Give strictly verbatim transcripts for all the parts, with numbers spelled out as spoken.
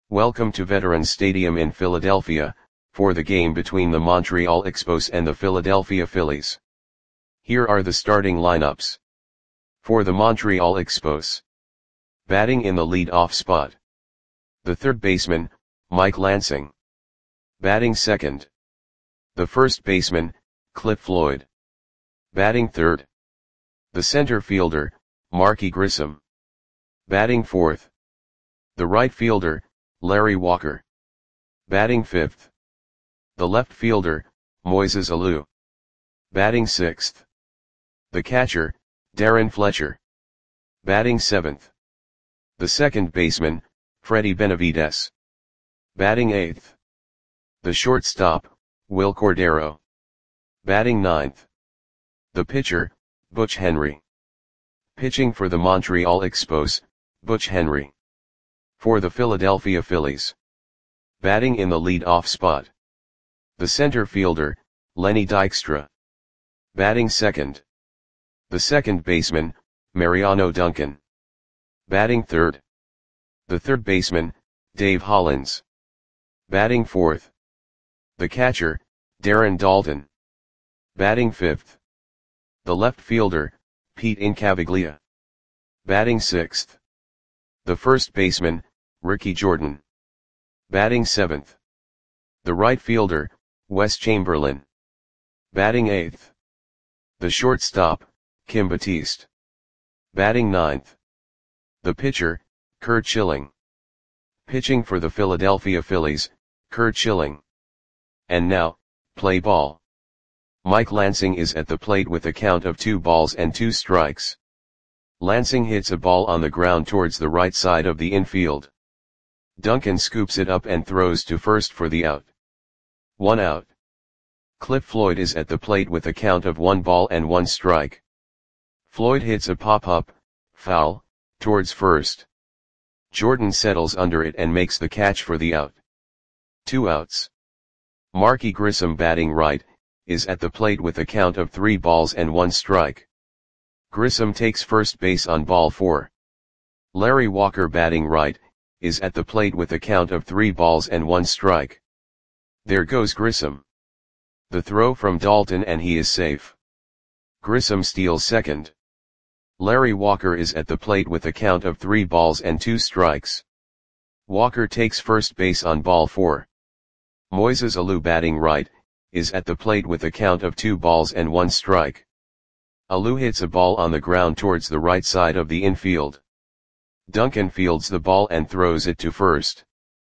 Welcome to Veterans Stadium in Philadelphia, for the game between the Montreal Expos and the Philadelphia Phillies. Here are the starting lineups. For the Montreal Expos. Batting in the lead-off spot. The third baseman, Mike Lansing. Batting second. The first baseman, Cliff Floyd. Batting third. The center fielder, Marky Grissom. Batting fourth. The right fielder, Larry Walker. Batting fifth. The left fielder, Moises Alou. Batting sixth. The catcher, Darren Fletcher. Batting seventh. The second baseman, Freddie Benavides. Batting eighth. The shortstop, Wil Cordero. Batting ninth. The pitcher, Butch Henry. Pitching for the Montreal Expos, Butch Henry. For the Philadelphia Phillies. Batting in the lead-off spot. The center fielder, Lenny Dykstra. Batting second. The second baseman, Mariano Duncan. Batting third. The third baseman, Dave Hollins. Batting fourth. The catcher, Darren Daulton. Batting fifth. The left fielder, Pete Incaviglia. Batting sixth. The first baseman, Ricky Jordan. Batting seventh. The right fielder, Wes Chamberlain. Batting eighth. The shortstop, Kim Batiste. Batting ninth. The pitcher, Curt Schilling. Pitching for the Philadelphia Phillies, Curt Schilling. And now, play ball. Mike Lansing is at the plate with a count of two balls and two strikes. Lansing hits a ball on the ground towards the right side of the infield. Duncan scoops it up and throws to first for the out. One out. Cliff Floyd is at the plate with a count of one ball and one strike. Floyd hits a pop-up, foul, towards first. Jordan settles under it and makes the catch for the out. Two outs. Marky Grissom, batting right, is at the plate with a count of three balls and one strike. Grissom takes first base on ball four. Larry Walker, batting right, is at the plate with a count of three balls and one strike. There goes Grissom. The throw from Daulton and he is safe. Grissom steals second. Larry Walker is at the plate with a count of three balls and two strikes. Walker takes first base on ball four. Moises Alou, batting right, is at the plate with a count of two balls and one strike. Alou hits a ball on the ground towards the right side of the infield. Duncan fields the ball and throws it to first.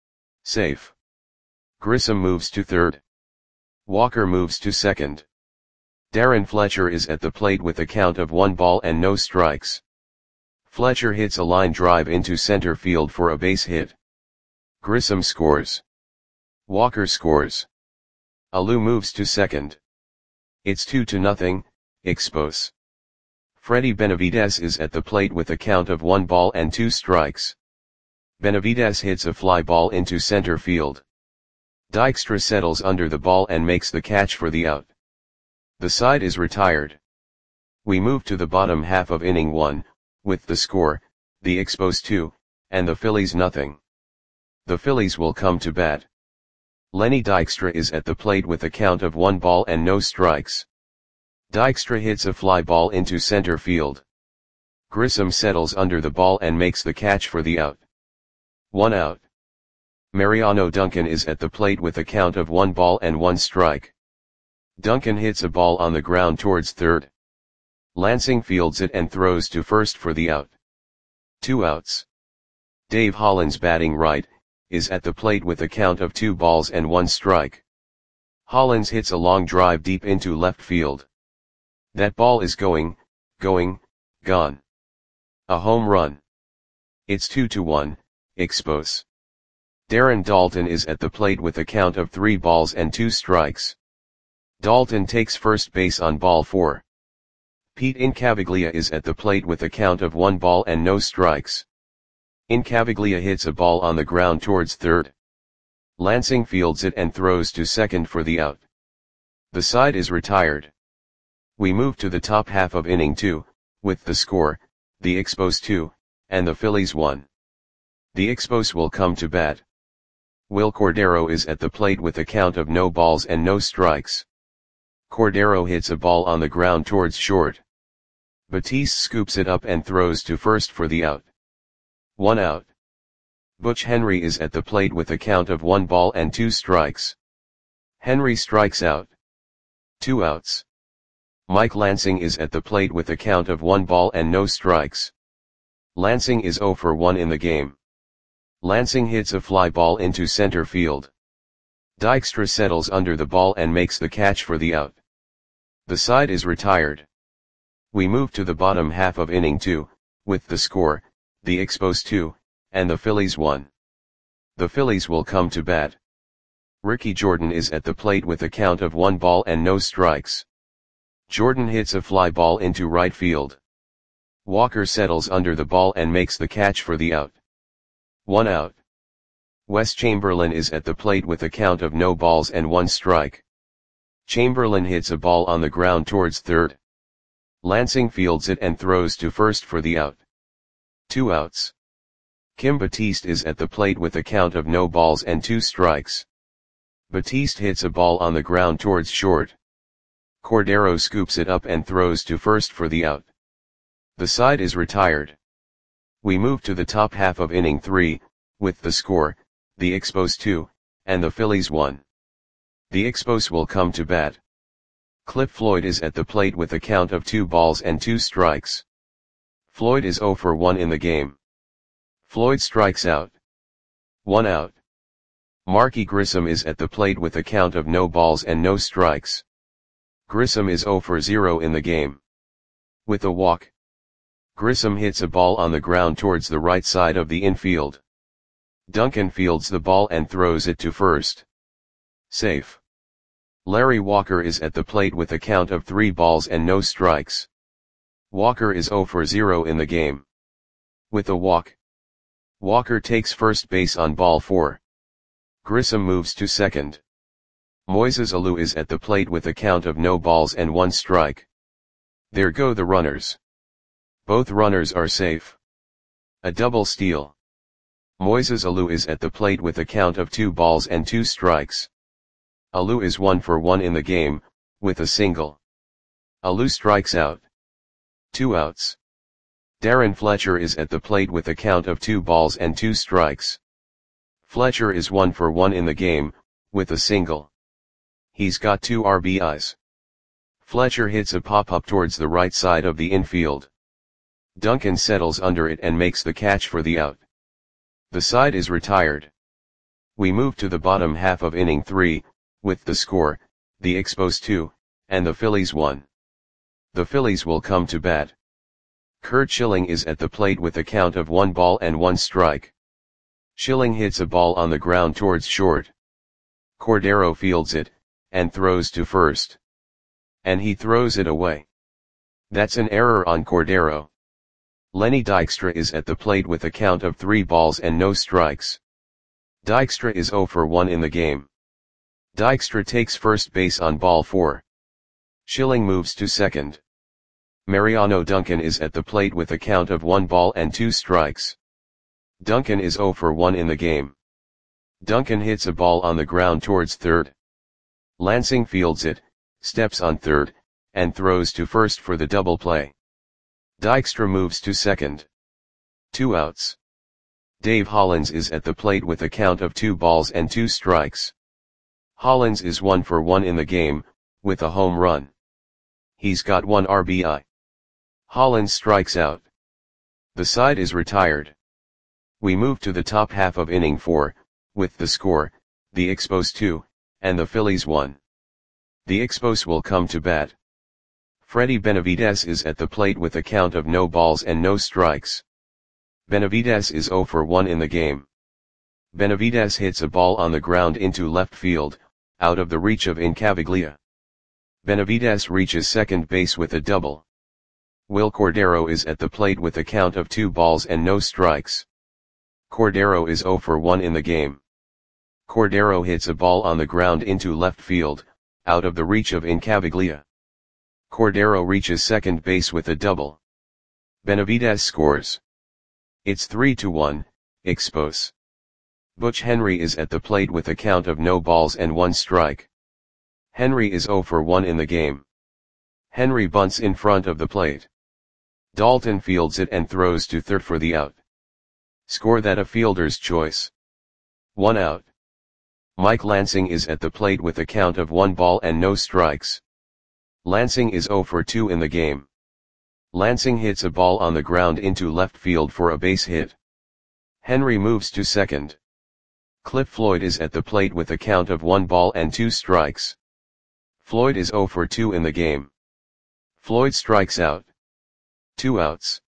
Safe. Grissom moves to third. Walker moves to second. Darren Fletcher is at the plate with a count of one ball and no strikes. Fletcher hits a line drive into center field for a base hit. Grissom scores. Walker scores. Alou moves to second. It's two to nothing, Expos. Freddie Benavides is at the plate with a count of one ball and two strikes. Benavides hits a fly ball into center field. Dykstra settles under the ball and makes the catch for the out. The side is retired. We move to the bottom half of inning one, with the score, the Expos two, and the Phillies nothing. The Phillies will come to bat. Lenny Dykstra is at the plate with a count of one ball and no strikes. Dykstra hits a fly ball into center field. Grissom settles under the ball and makes the catch for the out. One out. Mariano Duncan is at the plate with a count of one ball and one strike. Duncan hits a ball on the ground towards third. Lansing fields it and throws to first for the out. Two outs. Dave Hollins, batting right, is at the plate with a count of two balls and one strike. Hollins hits a long drive deep into left field. That ball is going, going, gone. A home run. It's two to one, Expos. Darren Daulton is at the plate with a count of three balls and two strikes. Daulton takes first base on ball four. Pete Incaviglia is at the plate with a count of one ball and no strikes. Incaviglia hits a ball on the ground towards third. Lansing fields it and throws to second for the out. The side is retired. We move to the top half of inning two, with the score, the Expos two, and the Phillies one. The Expos will come to bat. Will Cordero is at the plate with a count of no balls and no strikes. Cordero hits a ball on the ground towards short. Batiste scoops it up and throws to first for the out. One out. Butch Henry is at the plate with a count of one ball and two strikes. Henry strikes out. Two outs. Mike Lansing is at the plate with a count of one ball and no strikes. Lansing is oh for one in the game. Lansing hits a fly ball into center field. Dykstra settles under the ball and makes the catch for the out. The side is retired. We move to the bottom half of inning two, with the score, the Expos two, and the Phillies one. The Phillies will come to bat. Ricky Jordan is at the plate with a count of one ball and no strikes. Jordan hits a fly ball into right field. Walker settles under the ball and makes the catch for the out. One out. Wes Chamberlain is at the plate with a count of no balls and one strike. Chamberlain hits a ball on the ground towards third. Lansing fields it and throws to first for the out. Two outs. Kim Batiste is at the plate with a count of no balls and two strikes. Batiste hits a ball on the ground towards short. Cordero scoops it up and throws to first for the out. The side is retired. We move to the top half of inning three, with the score, the Expos two, and the Phillies one. The Expos will come to bat. Cliff Floyd is at the plate with a count of two balls and two strikes. Floyd is oh for one in the game. Floyd strikes out. One out. Marky Grissom is at the plate with a count of no balls and no strikes. Grissom is oh for zero in the game. With a walk, Grissom hits a ball on the ground towards the right side of the infield. Duncan fields the ball and throws it to first. Safe. Larry Walker is at the plate with a count of three balls and no strikes. Walker is oh for zero in the game. With a walk, Walker takes first base on ball four. Grissom moves to second. Moises Alou is at the plate with a count of no balls and one strike. There go the runners. Both runners are safe. A double steal. Moises Alou is at the plate with a count of two balls and two strikes. Alou is one for one in the game, with a single. Alou strikes out. Two outs. Darren Fletcher is at the plate with a count of two balls and two strikes. Fletcher is one for one in the game, with a single. He's got two R B Is. Fletcher hits a pop-up towards the right side of the infield. Duncan settles under it and makes the catch for the out. The side is retired. We move to the bottom half of inning three, with the score, the Expos two, and the Phillies one. The Phillies will come to bat. Curt Schilling is at the plate with a count of one ball and one strike. Schilling hits a ball on the ground towards short. Cordero fields it, and throws to first. And he throws it away. That's an error on Cordero. Lenny Dykstra is at the plate with a count of three balls and no strikes. Dykstra is oh for one in the game. Dykstra takes first base on ball four. Schilling moves to second. Mariano Duncan is at the plate with a count of one ball and two strikes. Duncan is oh for one in the game. Duncan hits a ball on the ground towards third. Lansing fields it, steps on third, and throws to first for the double play. Dykstra moves to second. Two outs. Dave Hollins is at the plate with a count of two balls and two strikes. Hollins is one for one in the game, with a home run. He's got one R B I. Hollins strikes out. The side is retired. We move to the top half of inning four, with the score, the Expos two, and the Phillies one. The Expos will come to bat. Freddie Benavidez is at the plate with a count of no balls and no strikes. Benavidez is oh for one in the game. Benavidez hits a ball on the ground into left field, out of the reach of Incaviglia. Benavidez reaches second base with a double. Will Cordero is at the plate with a count of two balls and no strikes. Cordero is oh for one in the game. Cordero hits a ball on the ground into left field, out of the reach of Incaviglia. Cordero reaches second base with a double. Benavidez scores. It's three to one, Expos. Butch Henry is at the plate with a count of no balls and one strike. Henry is zero for one in the game. Henry bunts in front of the plate. Dalton fields it and throws to third for the out. Score that a fielder's choice. One out. Mike Lansing is at the plate with a count of one ball and no strikes. Lansing is zero for two in the game. Lansing hits a ball on the ground into left field for a base hit. Henry moves to second. Cliff Floyd is at the plate with a count of one ball and two strikes. Floyd is zero for two in the game. Floyd strikes out. Two outs.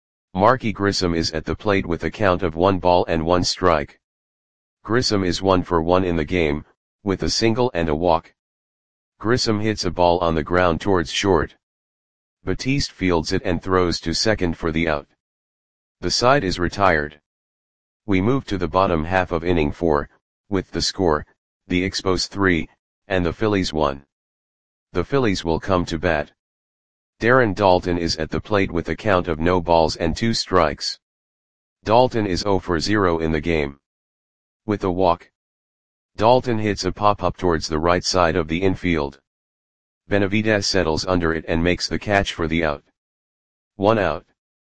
Marky Grissom is at the plate with a count of one ball and one strike. Grissom is one for one in the game, with a single and a walk. Grissom hits a ball on the ground towards short. Batiste fields it and throws to second for the out. The side is retired. We move to the bottom half of inning four, with the score, the Expos three, and the Phillies one. The Phillies will come to bat. Darren Daulton is at the plate with a count of no balls and two strikes. Daulton is zero for zero in the game. With a walk, Daulton hits a pop-up towards the right side of the infield. Benavidez settles under it and makes the catch for the out. One out.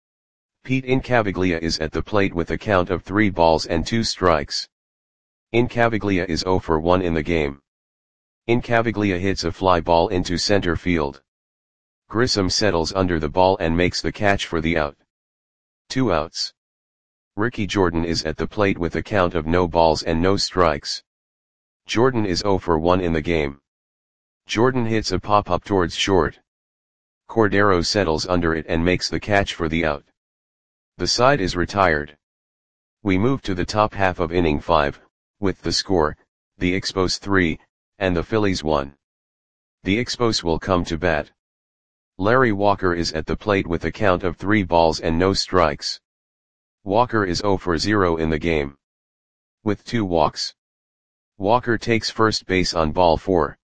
Pete Incaviglia is at the plate with a count of three balls and two strikes. Incaviglia is zero for one in the game. Incaviglia hits a fly ball into center field. Grissom settles under the ball and makes the catch for the out. Two outs. Ricky Jordan is at the plate with a count of no balls and no strikes. Jordan is zero for one in the game. Jordan hits a pop-up towards short. Cordero settles under it and makes the catch for the out. The side is retired. We move to the top half of inning five, with the score, the Expos three, and the Phillies one. The Expos will come to bat. Larry Walker is at the plate with a count of three balls and no strikes. Walker is zero for zero in the game. With two walks. Walker takes first base on ball four.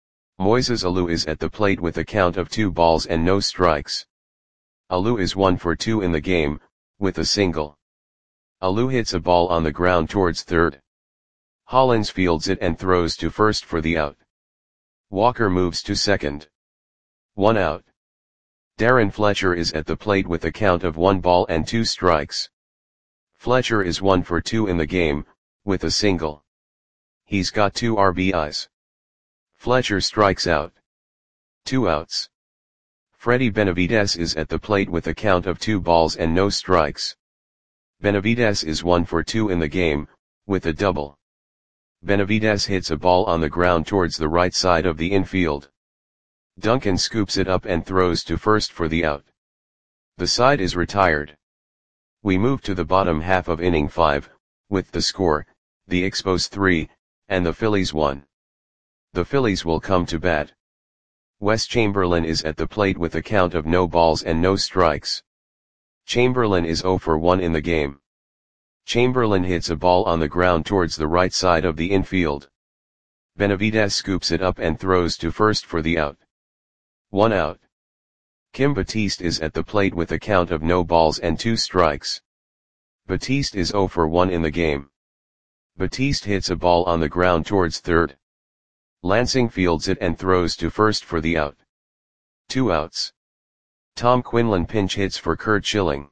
Moises Alou is at the plate with a count of two balls and no strikes. Alou is one for two in the game, with a single. Alou hits a ball on the ground towards third. Hollins fields it and throws to first for the out. Walker moves to second. One out. Darren Fletcher is at the plate with a count of one ball and two strikes. Fletcher is one for two in the game, with a single. He's got two R B Is. Fletcher strikes out. Two outs. Freddie Benavidez is at the plate with a count of two balls and no strikes. Benavidez is one for two in the game, with a double. Benavidez hits a ball on the ground towards the right side of the infield. Duncan scoops it up and throws to first for the out. The side is retired. We move to the bottom half of inning five, with the score, the Expos three, and the Phillies one. The Phillies will come to bat. Wes Chamberlain is at the plate with a count of no balls and no strikes. Chamberlain is zero for one in the game. Chamberlain hits a ball on the ground towards the right side of the infield. Benavidez scoops it up and throws to first for the out. One out. Kim Batiste is at the plate with a count of no balls and two strikes. Batiste is zero for one in the game. Batiste hits a ball on the ground towards third. Lansing fields it and throws to first for the out. Two outs. Tom Quinlan pinch hits for Curt Schilling.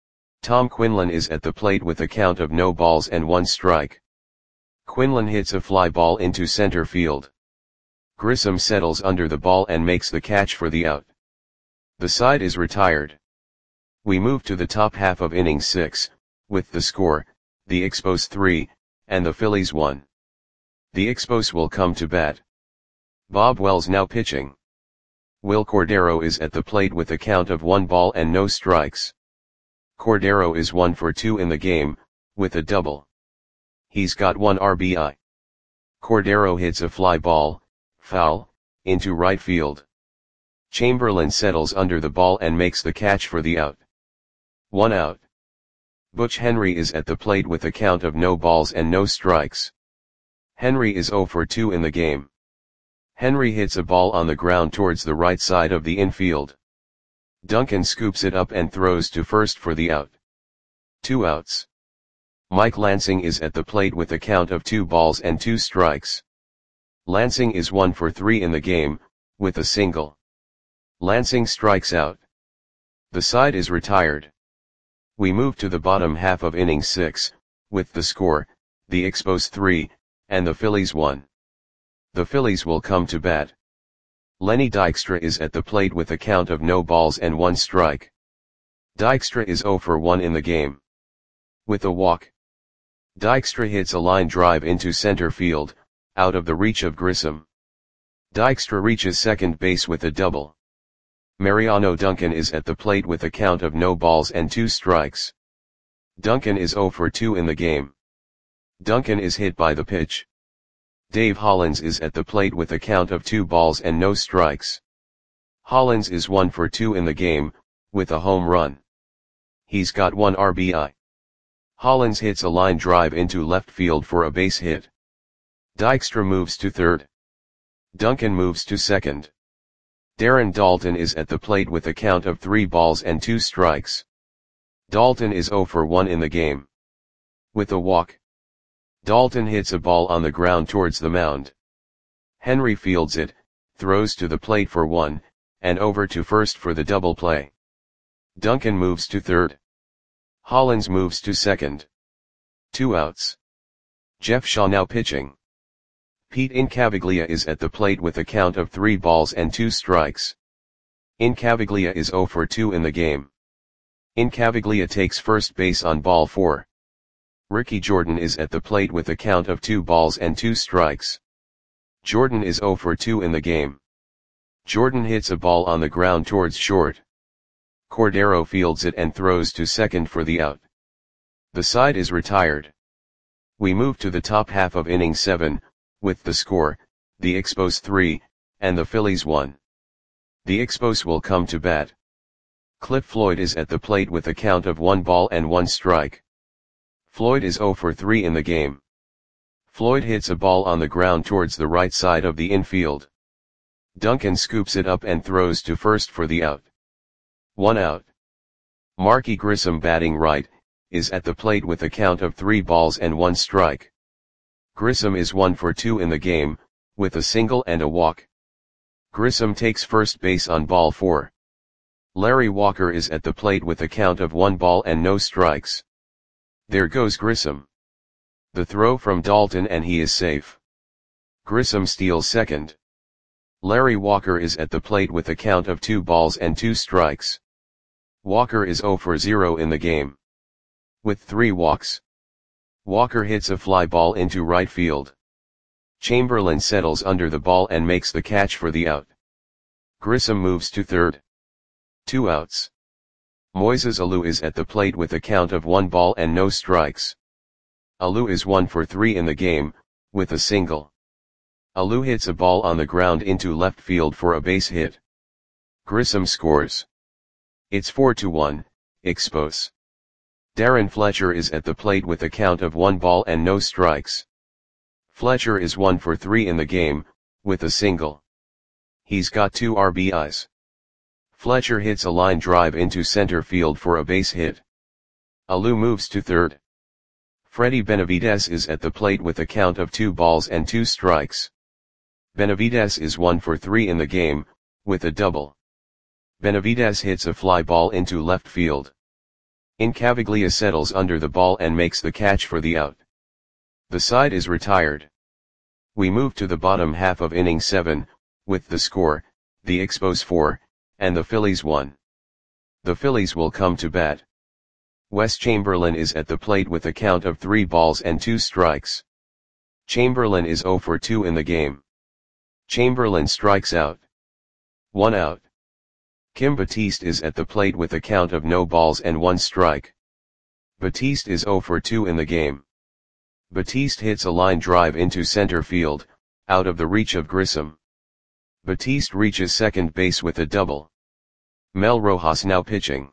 Tom Quinlan is at the plate with a count of no balls and one strike. Quinlan hits a fly ball into center field. Grissom settles under the ball and makes the catch for the out. The side is retired. We move to the top half of inning six, with the score, the Expos three, and the Phillies one. The Expos will come to bat. Bob Wells now pitching. Will Cordero is at the plate with a count of one ball and no strikes. Cordero is one for two in the game, with a double. He's got one R B I. Cordero hits a fly ball, foul, into right field. Chamberlain settles under the ball and makes the catch for the out. One out. Butch Henry is at the plate with a count of no balls and no strikes. Henry is zero for two in the game. Henry hits a ball on the ground towards the right side of the infield. Duncan scoops it up and throws to first for the out. Two outs. Mike Lansing is at the plate with a count of two balls and two strikes. Lansing is one for three in the game, with a single. Lansing strikes out. The side is retired. We move to the bottom half of inning six, with the score, the Expos three, and the Phillies one. The Phillies will come to bat. Lenny Dykstra is at the plate with a count of no balls and one strike. Dykstra is zero for one in the game. With a walk. Dykstra hits a line drive into center field, out of the reach of Grissom. Dykstra reaches second base with a double. Mariano Duncan is at the plate with a count of no balls and two strikes. Duncan is zero for two in the game. Duncan is hit by the pitch. Dave Hollins is at the plate with a count of two balls and no strikes. Hollins is one for two in the game, with a home run. He's got one R B I. Hollins hits a line drive into left field for a base hit. Dykstra moves to third. Duncan moves to second. Darren Daulton is at the plate with a count of three balls and two strikes. Daulton is zero for one in the game. With a walk. Daulton hits a ball on the ground towards the mound. Henry fields it, throws to the plate for one, and over to first for the double play. Duncan moves to third. Hollins moves to second. Two outs. Jeff Shaw now pitching. Pete Incaviglia is at the plate with a count of three balls and two strikes. Incaviglia is zero for two in the game. Incaviglia takes first base on ball four. Ricky Jordan is at the plate with a count of two balls and two strikes. Jordan is zero for two in the game. Jordan hits a ball on the ground towards short. Cordero fields it and throws to second for the out. The side is retired. We move to the top half of inning seven, with the score, the Expos three, and the Phillies one. The Expos will come to bat. Cliff Floyd is at the plate with a count of one ball and one strike. Floyd is zero for three in the game. Floyd hits a ball on the ground towards the right side of the infield. Duncan scoops it up and throws to first for the out. One out. Marky Grissom, batting right, is at the plate with a count of three balls and one strike. Grissom is one for two in the game, with a single and a walk. Grissom takes first base on ball four. Larry Walker is at the plate with a count of one ball and no strikes. There goes Grissom. The throw from Daulton and he is safe. Grissom steals second. Larry Walker is at the plate with a count of two balls and two strikes. Walker is zero for zero in the game. With three walks. Walker hits a fly ball into right field. Chamberlain settles under the ball and makes the catch for the out. Grissom moves to third. Two outs. Moises Alou is at the plate with a count of one ball and no strikes. Alou is one for three in the game, with a single. Alou hits a ball on the ground into left field for a base hit. Grissom scores. It's four to one, Expos. Darren Fletcher is at the plate with a count of one ball and no strikes. Fletcher is one for three in the game, with a single. He's got two R B Is. Fletcher hits a line drive into center field for a base hit. Alou moves to third. Freddie Benavidez is at the plate with a count of two balls and two strikes. Benavidez is one for three in the game, with a double. Benavidez hits a fly ball into left field. Incaviglia settles under the ball and makes the catch for the out. The side is retired. We move to the bottom half of inning seven, with the score, the Expos four, and the Phillies one. The Phillies will come to bat. Wes Chamberlain is at the plate with a count of three balls and two strikes. Chamberlain is zero for two in the game. Chamberlain strikes out. One out. Kim Batiste is at the plate with a count of no balls and one strike. Batiste is zero for two in the game. Batiste hits a line drive into center field, out of the reach of Grissom. Batiste reaches second base with a double. Mel Rojas now pitching.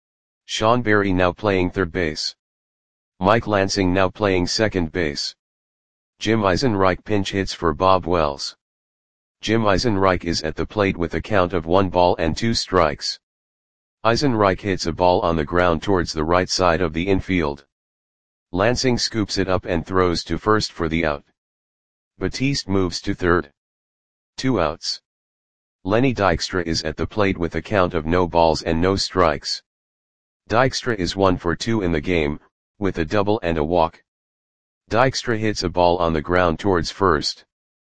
Sean Berry now playing third base. Mike Lansing now playing second base. Jim Eisenreich pinch hits for Bob Wells. Jim Eisenreich is at the plate with a count of one ball and two strikes. Eisenreich hits a ball on the ground towards the right side of the infield. Lansing scoops it up and throws to first for the out. Batiste moves to third. Two outs. Lenny Dykstra is at the plate with a count of no balls and no strikes. Dykstra is one for two in the game, with a double and a walk. Dykstra hits a ball on the ground towards first.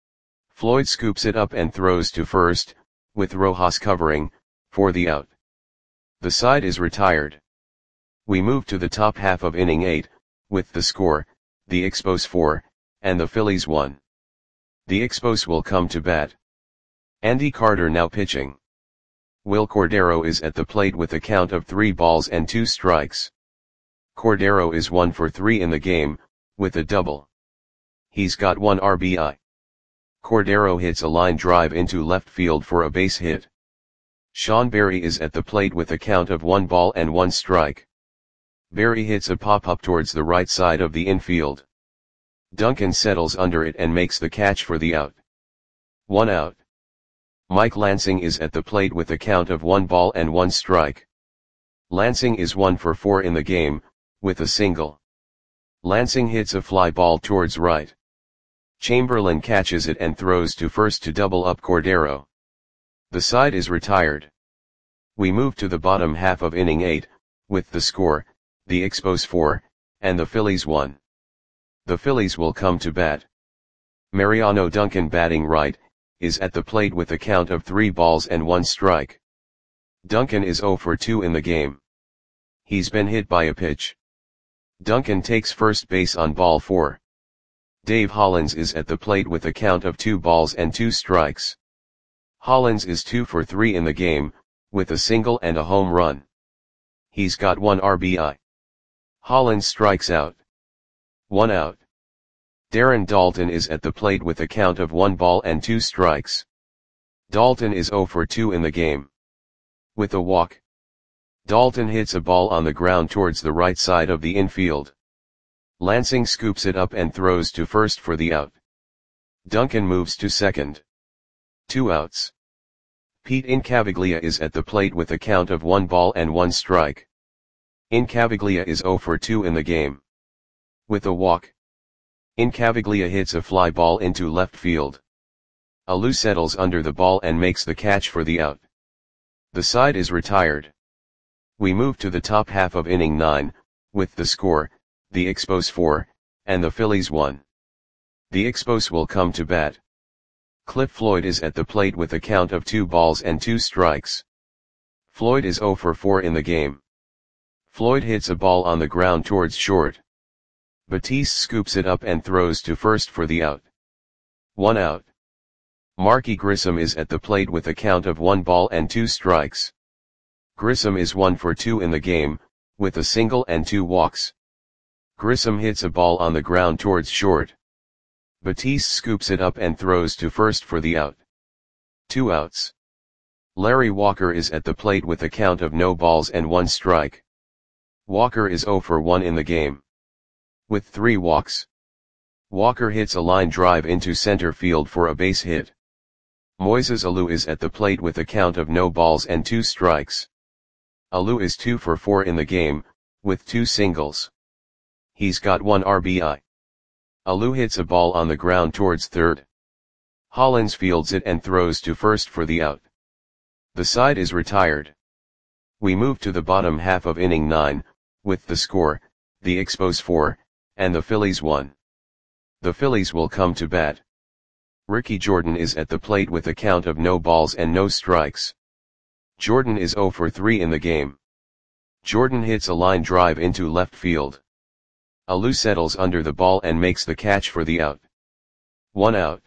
Floyd scoops it up and throws to first, with Rojas covering, for the out. The side is retired. We move to the top half of inning eight, with the score, the Expos four, and the Phillies one. The Expos will come to bat. Andy Carter now pitching. Will Cordero is at the plate with a count of three balls and two strikes. Cordero is one for three in the game, with a double. He's got one R B I. Cordero hits a line drive into left field for a base hit. Sean Berry is at the plate with a count of one ball and one strike. Berry hits a pop-up towards the right side of the infield. Duncan settles under it and makes the catch for the out. One out. Mike Lansing is at the plate with a count of one ball and one strike. Lansing is one for four in the game, with a single. Lansing hits a fly ball towards right. Chamberlain catches it and throws to first to double up Cordero. The side is retired. We move to the bottom half of inning eight, with the score, the Expos four, and the Phillies one. The Phillies will come to bat. Mariano Duncan batting right, is at the plate with a count of three balls and one strike. Duncan is zero for two in the game. He's been hit by a pitch. Duncan takes first base on ball four. Dave Hollins is at the plate with a count of two balls and two strikes. Hollins is two for three in the game, with a single and a home run. He's got one R B I. Hollins strikes out. One out. Darren Daulton is at the plate with a count of one ball and two strikes. Daulton is zero for two in the game. With a walk. Daulton hits a ball on the ground towards the right side of the infield. Lansing scoops it up and throws to first for the out. Duncan moves to second. Two outs. Pete Incaviglia is at the plate with a count of one ball and one strike. Incaviglia is zero for two in the game. With a walk. Incaviglia hits a fly ball into left field. Alou settles under the ball and makes the catch for the out. The side is retired. We move to the top half of inning nine, with the score, the Expos four, and the Phillies one. The Expos will come to bat. Cliff Floyd is at the plate with a count of two balls and two strikes. Floyd is zero for four in the game. Floyd hits a ball on the ground towards short. Batiste scoops it up and throws to first for the out. One out. Marky Grissom is at the plate with a count of one ball and two strikes. Grissom is one for two in the game, with a single and two walks. Grissom hits a ball on the ground towards short. Batiste scoops it up and throws to first for the out. Two outs. Larry Walker is at the plate with a count of no balls and one strike. Walker is zero for one in the game. With three walks. Walker hits a line drive into center field for a base hit. Moises Alou is at the plate with a count of no balls and two strikes. Alou is two for four in the game, with two singles. He's got one R B I. Alou hits a ball on the ground towards third. Hollins fields it and throws to first for the out. The side is retired. We move to the bottom half of inning nine, with the score, the Expos four, and the Phillies one. The Phillies will come to bat. Ricky Jordan is at the plate with a count of no balls and no strikes. Jordan is zero for three in the game. Jordan hits a line drive into left field. Alou settles under the ball and makes the catch for the out. One out.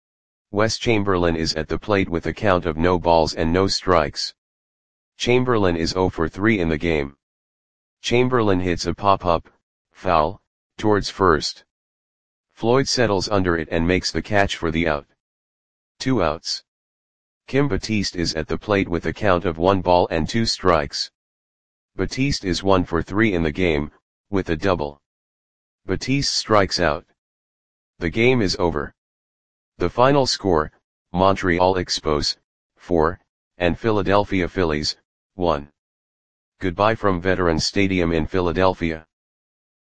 Wes Chamberlain is at the plate with a count of no balls and no strikes. Chamberlain is zero for three in the game. Chamberlain hits a pop-up, foul, towards first. Floyd settles under it and makes the catch for the out. Two outs. Kim Batiste is at the plate with a count of one ball and two strikes. Batiste is one for three in the game, with a double. Batiste strikes out. The game is over. The final score, Montreal Expos, four, and Philadelphia Phillies, one. Goodbye from Veterans Stadium in Philadelphia.